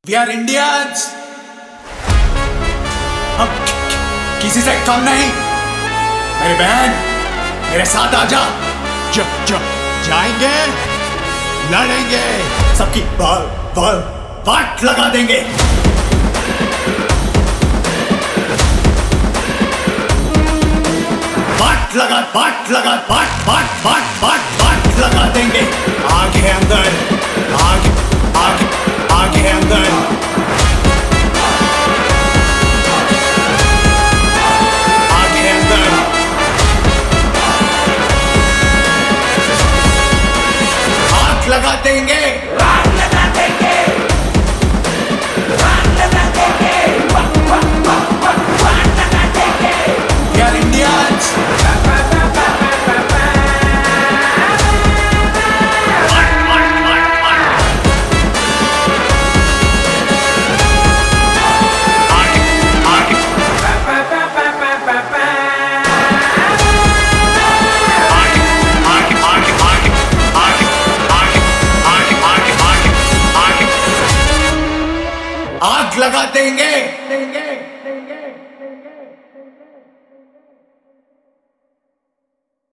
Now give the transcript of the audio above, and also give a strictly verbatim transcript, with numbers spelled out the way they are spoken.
We are Indians. हम किसी से कम नहीं। मेरी बहन, मेरे साथ आजा। ज, ज, जाएंगे, लड़ेंगे, सबकी बाल बाल वाट लगा देंगे। वाट लगा वाट लगा वाट वाट वाट वाट वाट लगा देंगे। आगे अंदर, आगे आगे आगे अंदर, आगे अंदर, आग लगा देंगे। आग लगा देंगे, आग लगा देंगे, आग लगा देंगे। We are Indians. आग लगा देंगे।